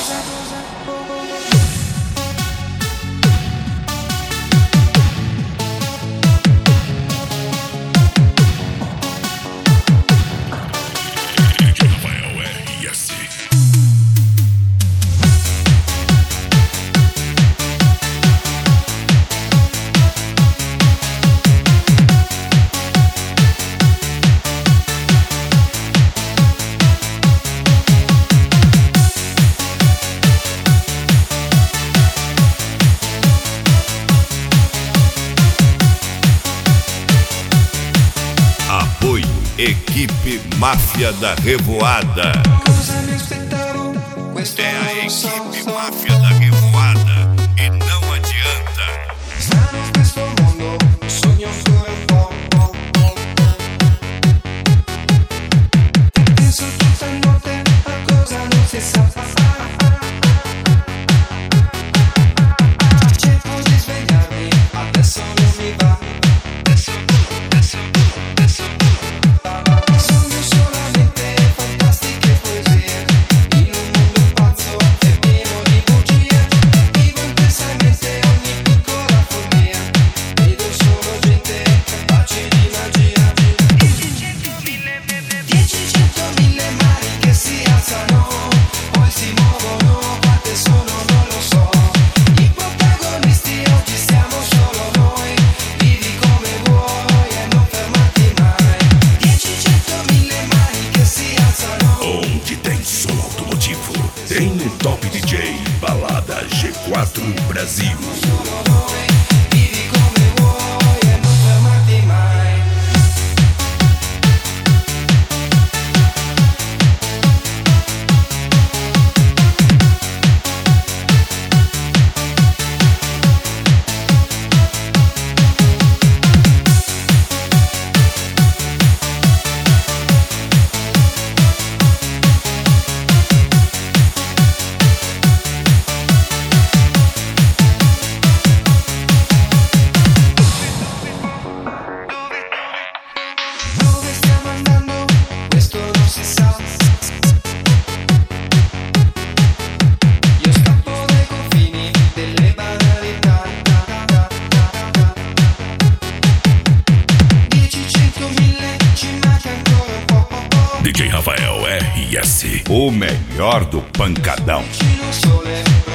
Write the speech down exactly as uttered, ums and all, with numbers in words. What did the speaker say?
Equipe Máfia da Revoada. Cosa mi aspettavo? Questo É a non lo so, equipe so. Máfia da Revoada e não adianta. Strano questo mondo, sogno ancora un po', po', po'. Penso tutta notte a cosa non si sa. Cerco di svegliarmi, adesso non mi va. Adesso, adesso, adesso. Sogno solamente fantastiche poesie, in un mondo pazzo e pieno di bugie. Vivo intensamente ogni piccola follia, vedo solo gente capace di magia. Dieci, cento, mille, dieci, cento, mille mani che si alzano, poi si muovono, quante sono non lo so. I protagonisti oggi siamo solo noi, vivi come vuoi e non fermarti mai. Dieci, cento, mille mani che si alzano. Onde tem som automotivo, tem no Top D J Balada G quatro Brasil. Solo noi, vivi come vuoi e non fermarti mai. Dove stiamo andando? Questo non si sa. Io scappo dai confini delle banalità. Dieci, cento, mille, ci manca ancora un po', po', po'. D J Rafael R S. O melhor do pancadão. Vicino al sole,